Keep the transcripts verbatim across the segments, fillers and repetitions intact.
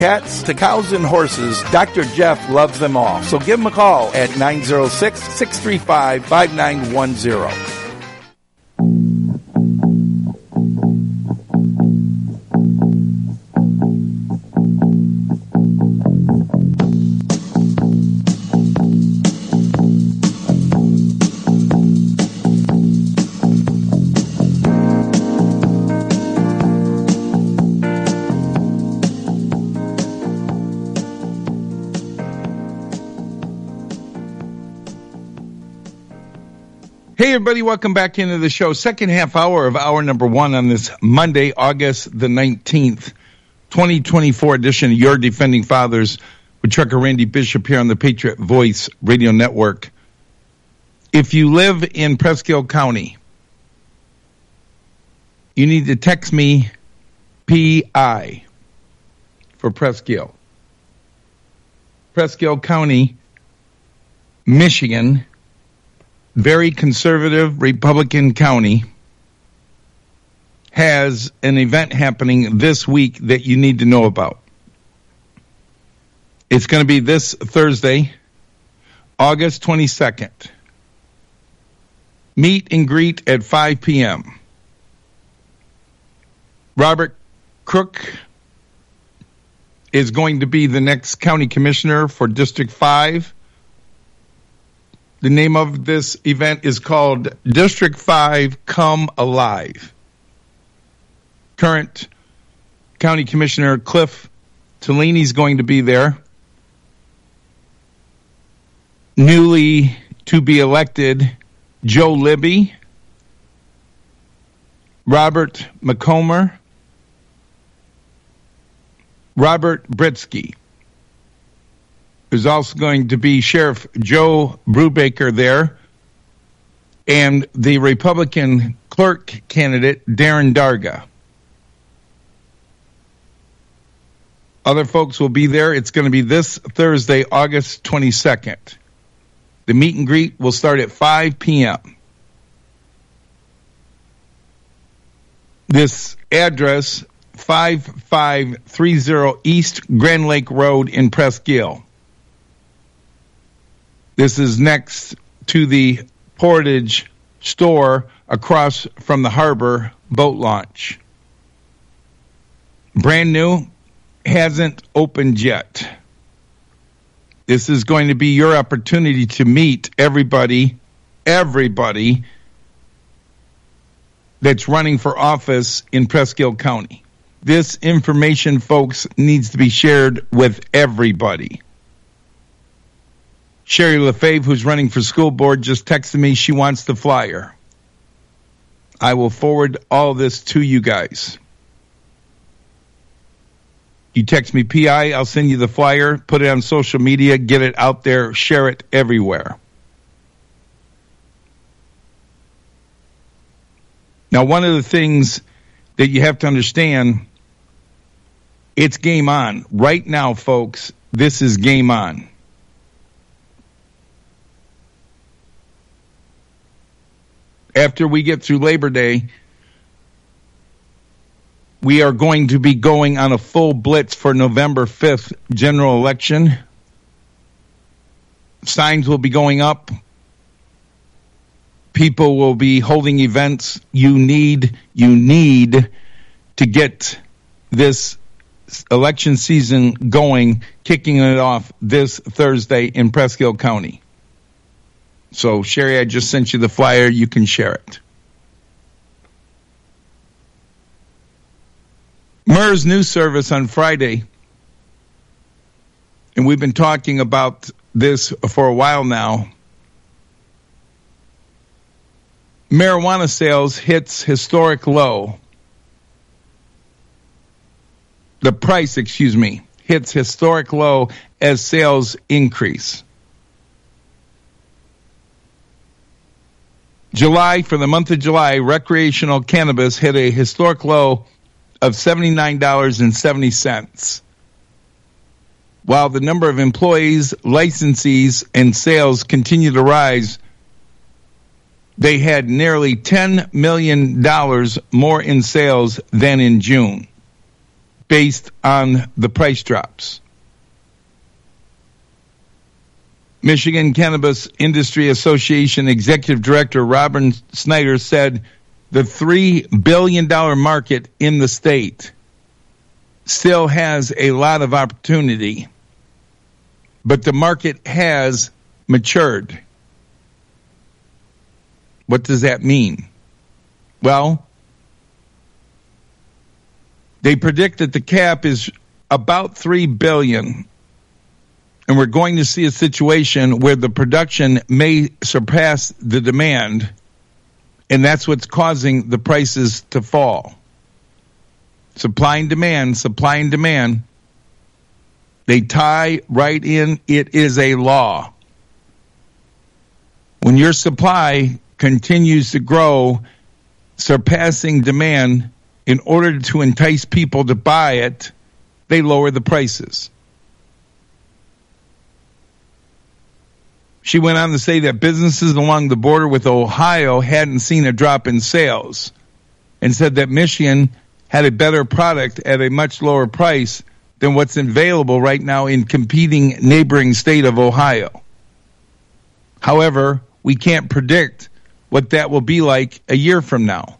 Cats to cows and horses, Doctor Jeff loves them all. So give him a call at nine oh six, six three five, five nine one zero. Hey, everybody, welcome back into the show. Second half hour of hour number one on this Monday, August the nineteenth, twenty twenty-four edition of Your Defending Fathers with Trucker Randy Bishop here on the Patriot Voice Radio Network. If you live in Presque County, you need to text me P I for Presque. Presque County, Michigan, very conservative Republican county, has an event happening this week that you need to know about. It's going to be this Thursday, August twenty-second. Meet and greet at five p.m. Robert Crook is going to be the next county commissioner for District five. The name of this event is called District five Come Alive. Current County Commissioner Cliff Tellini is going to be there. Newly to be elected Joe Libby, Robert McComber, Robert Britsky. There's also going to be Sheriff Joe Brubaker there, and the Republican clerk candidate Darren Darga. Other folks will be there. It's going to be this Thursday, August twenty-second. The meet and greet will start at five p.m. This address, five five three zero East Grand Lake Road in Presque. This is next to the Portage store across from the harbor boat launch. Brand new, hasn't opened yet. This is going to be your opportunity to meet everybody, everybody that's running for office in Presque County. This information, folks, needs to be shared with everybody. Sherry LaFave, who's running for school board, just texted me she wants the flyer. I will forward all this to you guys. You text me P I, I'll send you the flyer, put it on social media, get it out there, share it everywhere. Now, one of the things that you have to understand, it's game on. Right now, folks, this is game on. After we get through Labor Day, we are going to be going on a full blitz for November fifth general election. Signs will be going up. People will be holding events. You need, you need to get this election season going, kicking it off this Thursday in Presque County. So, Sherry, I just sent you the flyer. You can share it. M E R S News Service on Friday, and we've been talking about this for a while now. Marijuana sales hits historic low. The price, excuse me, hits historic low as sales increase. July, for the month of July, recreational cannabis hit a historic low of seventy-nine dollars and seventy cents. While the number of employees, licensees, and sales continue to rise, they had nearly ten million dollars more in sales than in June. based on the price drops. Michigan Cannabis Industry Association Executive Director Robin Snyder said the three billion dollars market in the state still has a lot of opportunity, but the market has matured. What does that mean? Well, they predict that the cap is about three billion dollars, and we're going to see a situation where the production may surpass the demand, and that's what's causing the prices to fall. Supply and demand, supply and demand, they tie right in. It is a law. When your supply continues to grow, surpassing demand, in order to entice people to buy it, they lower the prices. She went on to say that businesses along the border with Ohio hadn't seen a drop in sales, and said that Michigan had a better product at a much lower price than what's available right now in competing neighboring state of Ohio. However, we can't predict what that will be like a year from now.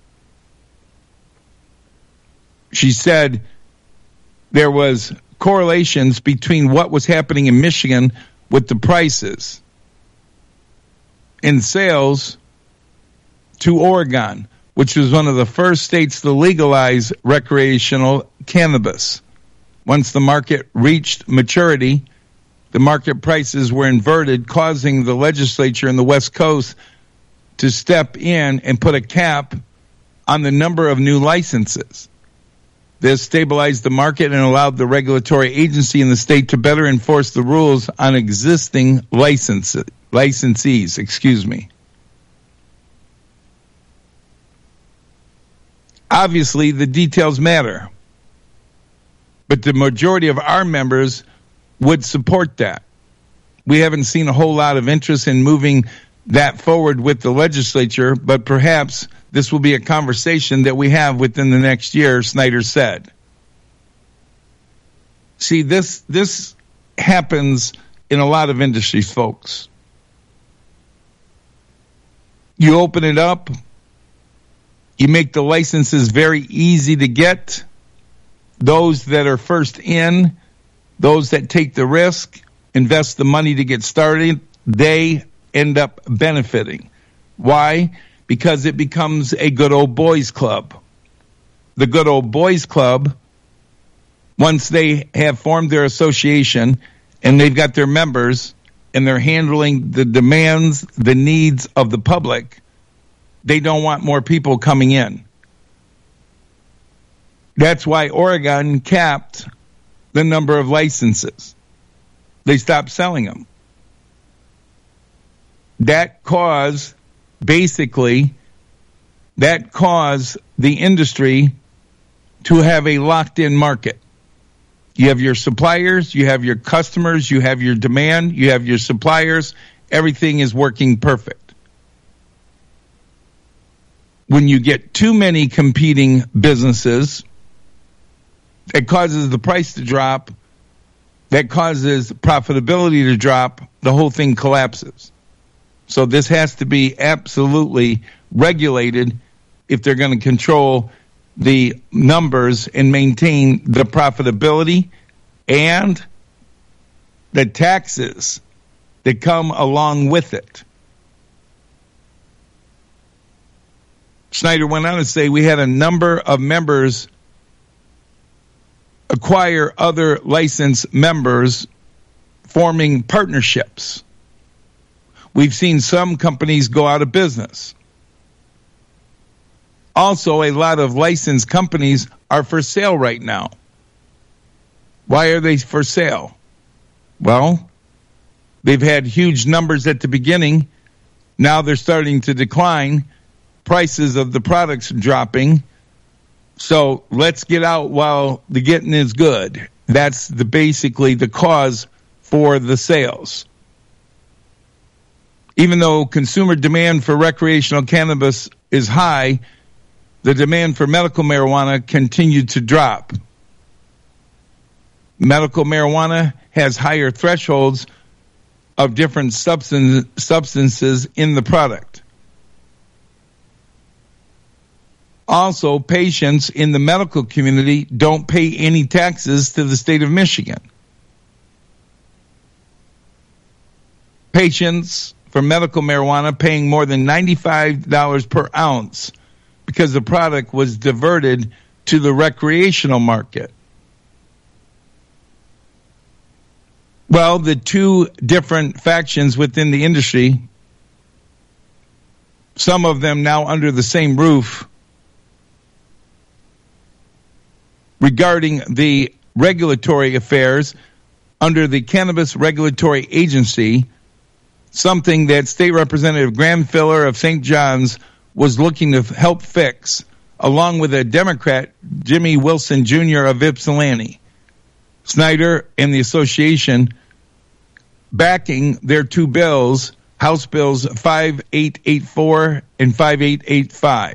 She said there was correlations between what was happening in Michigan with the prices in sales to Oregon, which was one of the first states to legalize recreational cannabis. Once the market reached maturity, the market prices were inverted, causing the legislature in the West Coast to step in and put a cap on the number of new licenses. This stabilized the market and allowed the regulatory agency in the state to better enforce the rules on existing licenses, licensees. Excuse me. Obviously, the details matter, but the majority of our members would support that. We haven't seen a whole lot of interest in moving that forward with the legislature, but perhaps this will be a conversation that we have within the next year, Snyder said. See, this this happens in a lot of industries, folks. You open it up, you make the licenses very easy to get. Those that are first in, those that take the risk, invest the money to get started, they end up benefiting. Why? Because it becomes a good old boys club. The good old boys club, once they have formed their association and they've got their members and they're handling the demands, the needs of the public, they don't want more people coming in. That's why Oregon capped the number of licenses. They stopped selling them. That caused Basically, that caused the industry to have a locked-in market. You have your suppliers, you have your customers, you have your demand, you have your suppliers. Everything is working perfect. When you get too many competing businesses, it causes the price to drop, that causes profitability to drop, the whole thing collapses. So this has to be absolutely regulated if they're going to control the numbers and maintain the profitability and the taxes that come along with it. Snyder went on to say we had a number of members acquire other licensed members, forming partnerships. We've seen some companies go out of business. Also, a lot of licensed companies are for sale right now. Why are they for sale? Well, they've had huge numbers at the beginning. Now they're starting to decline. Prices of the products dropping. So let's get out while the getting is good. That's the basically the cause for the sales. Even though consumer demand for recreational cannabis is high, the demand for medical marijuana continued to drop. Medical marijuana has higher thresholds of different substance, substances in the product. Also, patients in the medical community don't pay any taxes to the state of Michigan. Patients for medical marijuana paying more than ninety-five dollars per ounce because the product was diverted to the recreational market. Well, the two different factions within the industry, some of them now under the same roof, regarding the regulatory affairs under the Cannabis Regulatory Agency, something that State Representative Graham Filler of Saint John's was looking to help fix, along with a Democrat, Jimmy Wilson Junior of Ypsilanti. Snyder and the association backing their two bills, House Bills five eight eight four and five eight eight five.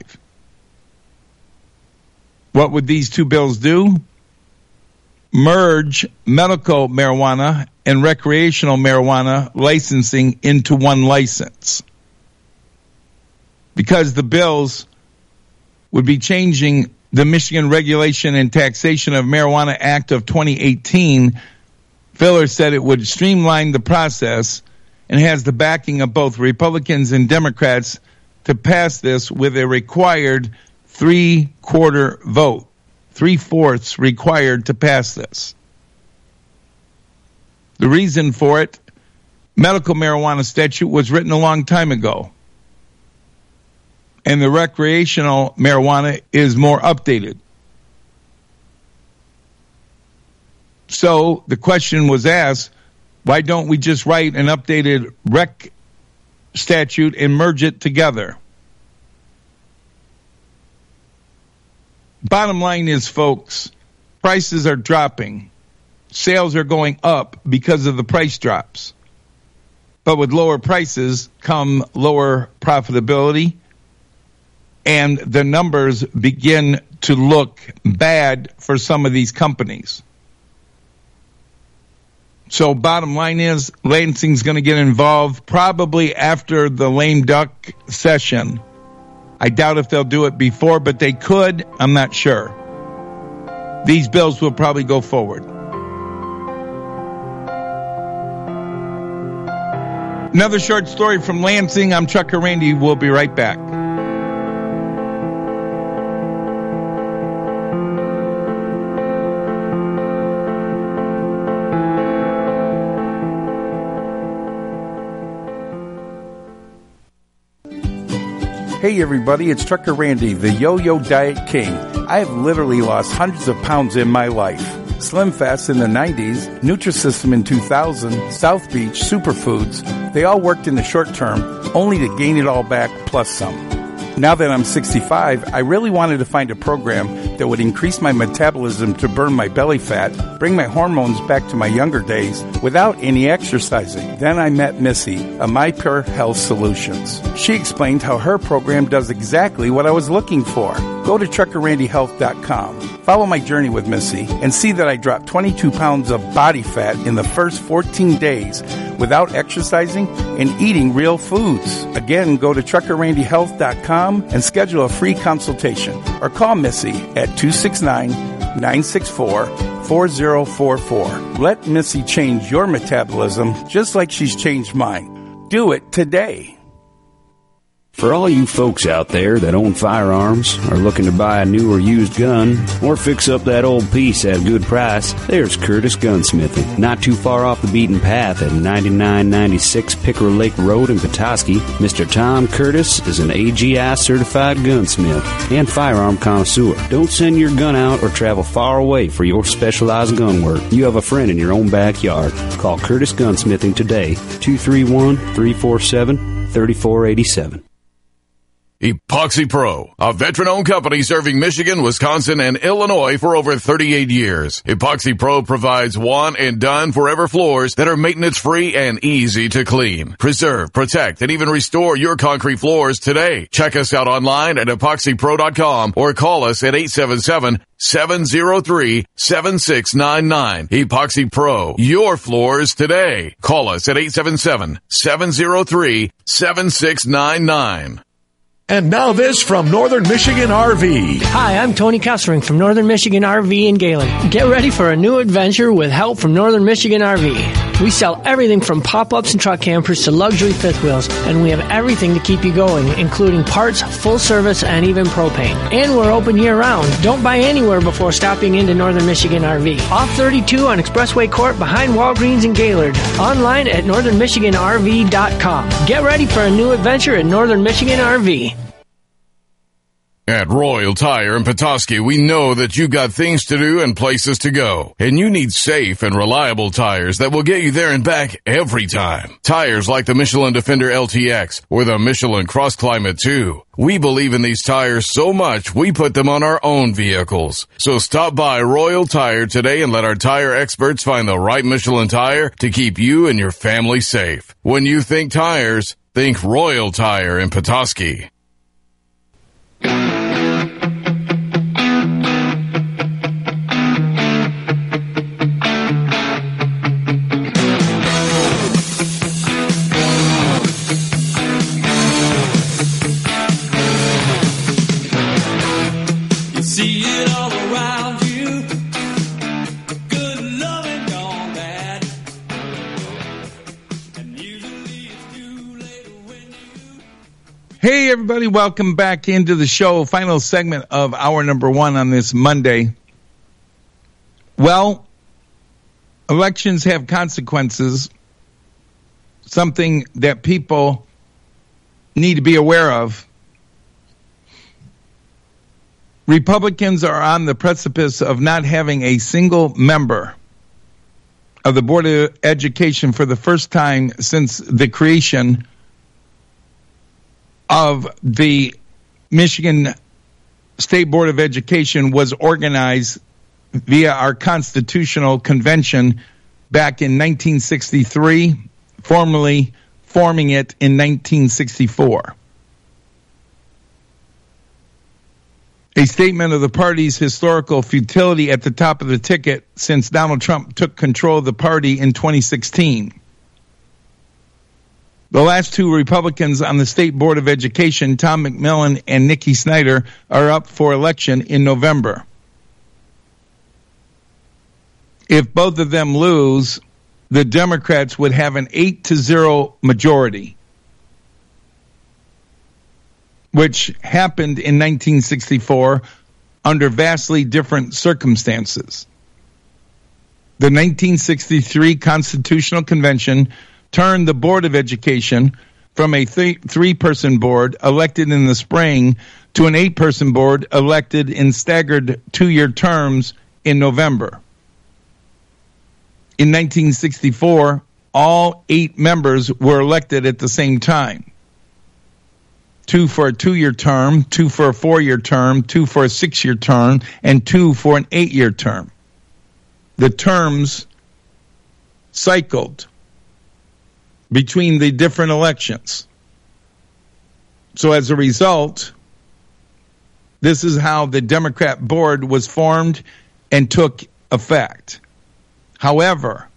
What would these two bills do? Merge medical marijuana and recreational marijuana licensing into one license. Because the bills would be changing the Michigan Regulation and Taxation of Marijuana Act of twenty eighteen, Filler said it would streamline the process and has the backing of both Republicans and Democrats to pass this with a required three-quarter vote. Three-fourths required to pass this. The reason for it, medical marijuana statute was written a long time ago. And the recreational marijuana is more updated. So the question was asked, why don't we just write an updated rec statute and merge it together? Bottom line is, folks, prices are dropping. Sales are going up because of the price drops. But with lower prices come lower profitability, and the numbers begin to look bad for some of these companies. So bottom line is, Lansing's going to get involved probably after the lame duck session. I doubt if they'll do it before, but they could. I'm not sure. These bills will probably go forward. Another short story from Lansing. I'm Trucker Randy. We'll be right back. Hey everybody, it's Trucker Randy, the Yo-Yo Diet King. I have literally lost hundreds of pounds in my life. Slim Fast in the nineties, Nutrisystem in two thousand, South Beach, Superfoods, they all worked in the short term, only to gain it all back plus some. Now that I'm sixty-five, I really wanted to find a program that would increase my metabolism to burn my belly fat, bring my hormones back to my younger days without any exercising. Then I met Missy of My Pure Health Solutions. She explained how her program does exactly what I was looking for. Go to trucker randy health dot com. Follow my journey with Missy and see that I dropped twenty-two pounds of body fat in the first fourteen days without exercising and eating real foods. Again, go to trucker randy health dot com and schedule a free consultation or call Missy at two six nine, nine six four, four zero four four. Let Missy change your metabolism just like she's changed mine. Do it today. For all you folks out there that own firearms, are looking to buy a new or used gun, or fix up that old piece at a good price, there's Curtis Gunsmithing. Not too far off the beaten path at ninety-nine ninety-six Pickerel Lake Road in Petoskey, Mister Tom Curtis is an A G I certified gunsmith and firearm connoisseur. Don't send your gun out or travel far away for your specialized gun work. You have a friend in your own backyard. Call Curtis Gunsmithing today, two three one, three four seven, three four eight seven. Epoxy Pro, a veteran-owned company serving Michigan, Wisconsin, and Illinois for over thirty-eight years. Epoxy Pro provides one-and-done forever floors that are maintenance-free and easy to clean. Preserve, protect, and even restore your concrete floors today. Check us out online at epoxy pro dot com or call us at eight seven seven, seven zero three, seven six nine nine. Epoxy Pro, your floors today. Call us at eight seven seven, seven zero three, seven six nine nine. And now this from Northern Michigan R V. Hi, I'm Tony Kessering from Northern Michigan R V in Galen. Get ready for a new adventure with help from Northern Michigan R V. We sell everything from pop-ups and truck campers to luxury fifth wheels, and we have everything to keep you going, including parts, full service, and even propane. And we're open year-round. Don't buy anywhere before stopping into Northern Michigan R V. Off thirty-two on Expressway Court behind Walgreens in Gaylord. Online at northern michigan r v dot com. Get ready for a new adventure at Northern Michigan R V. At Royal Tire in Petoskey, we know that you got things to do and places to go. And you need safe and reliable tires that will get you there and back every time. Tires like the Michelin Defender L T X or the Michelin Cross Climate two. We believe in these tires so much, we put them on our own vehicles. So stop by Royal Tire today and let our tire experts find the right Michelin tire to keep you and your family safe. When you think tires, think Royal Tire in Petoskey. Hey, everybody, welcome back into the show. Final segment of hour number one on this Monday. Well, elections have consequences, something that people need to be aware of. Republicans are on the precipice of not having a single member of the Board of Education for the first time since the creation of the Michigan State Board of Education was organized via our constitutional convention back in nineteen sixty-three, formally forming it in nineteen sixty-four. A statement of the party's historical futility at the top of the ticket since Donald Trump took control of the party in twenty sixteen. The last two Republicans on the State Board of Education, Tom McMillan and Nikki Snyder, are up for election in November. If both of them lose, the Democrats would have an eight to zero majority, which happened in nineteen sixty-four under vastly different circumstances. The nineteen sixty-three Constitutional Convention turned the Board of Education from a th- three-person board elected in the spring to an eight-person board elected in staggered two-year terms in November. In nineteen sixty-four, all eight members were elected at the same time. Two for a two-year term, two for a four-year term, two for a six-year term, and two for an eight-year term. The terms cycled between the different elections. So as a result, this is how the Democrat board was formed and took effect. However,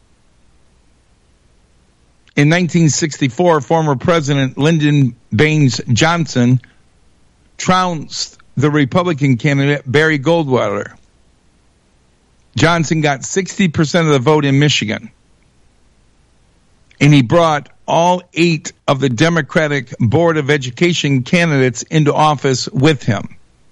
in nineteen sixty-four, former President Lyndon Baines Johnson trounced the Republican candidate Barry Goldwater. Johnson got sixty percent of the vote in Michigan, and he brought all eight of the Democratic Board of Education candidates into office with him.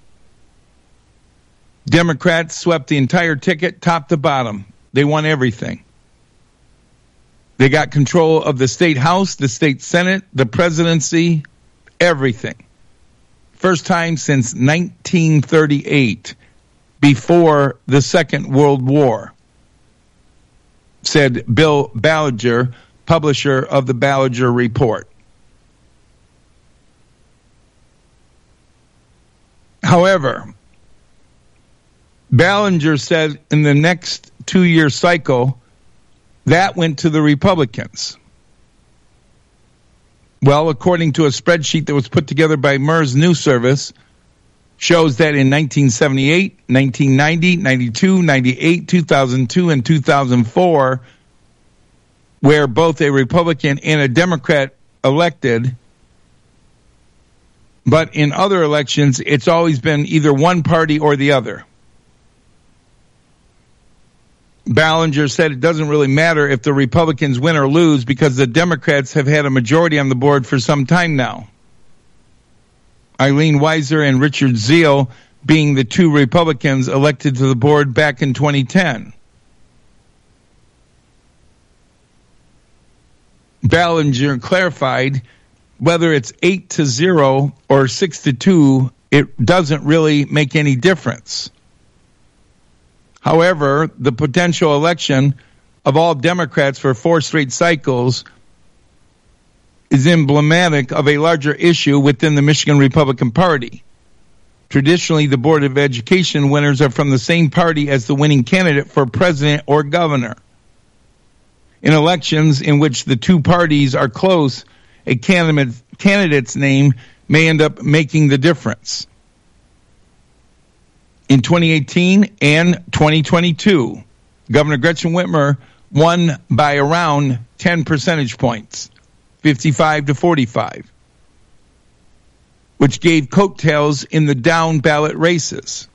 Democrats swept the entire ticket top to bottom. They won everything. They got control of the state house, the state senate, the presidency, everything. First time since nineteen thirty-eight, before the Second World War, said Bill Ballinger, publisher of the Ballinger Report. However, Ballinger said in the next two-year cycle, that went to the Republicans. Well, according to a spreadsheet that was put together by MERS News Service, shows that in nineteen seventy-eight, nineteen ninety, ninety-two, ninety-eight, two thousand two, and two thousand four, where both a Republican and a Democrat elected, but in other elections, it's always been either one party or the other. Ballinger said it doesn't really matter if the Republicans win or lose because the Democrats have had a majority on the board for some time now. Eileen Weiser and Richard Zeal being the two Republicans elected to the board back in twenty ten. Ballinger clarified whether it's eight to zero or six to two, it doesn't really make any difference. However, the potential election of all Democrats for four straight cycles is emblematic of a larger issue within the Michigan Republican Party. Traditionally, the Board of Education winners are from the same party as the winning candidate for president or governor. In elections in which the two parties are close, a candidate, candidate's name may end up making the difference. In twenty eighteen and twenty twenty-two, Governor Gretchen Whitmer won by around ten percentage points, fifty-five to forty-five, which gave coattails in the down ballot races.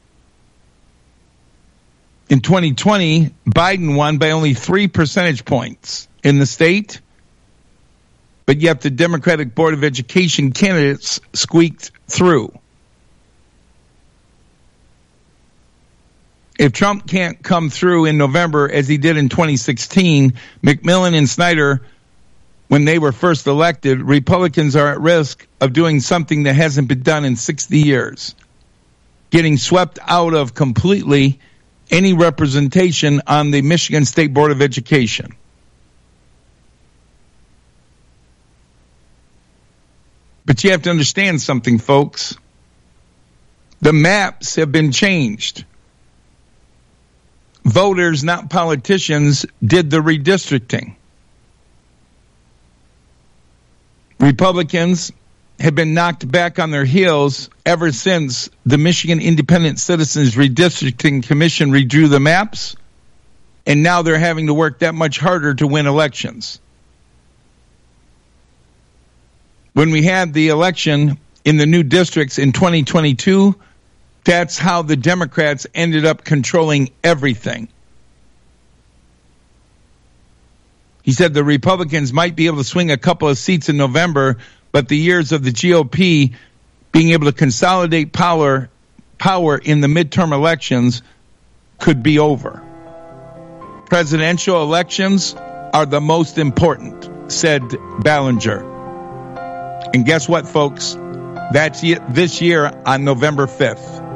In twenty twenty, Biden won by only three percentage points in the state, but yet the Democratic Board of Education candidates squeaked through. If Trump can't come through in November as he did in twenty sixteen, McMillan and Snyder, when they were first elected, Republicans are at risk of doing something that hasn't been done in sixty years, getting swept out of completely any representation on the Michigan State Board of Education. But you have to understand something, folks. The maps have been changed. Voters, not politicians, did the redistricting. Republicans have been knocked back on their heels ever since the Michigan Independent Citizens Redistricting Commission redrew the maps, and now they're having to work that much harder to win elections. When we had the election in the new districts in twenty twenty-two, that's how the Democrats ended up controlling everything. He said the Republicans might be able to swing a couple of seats in November, but the years of the G O P being able to consolidate power, power in the midterm elections could be over. Presidential elections are the most important, said Ballinger. And guess what, folks? That's it this year on November fifth.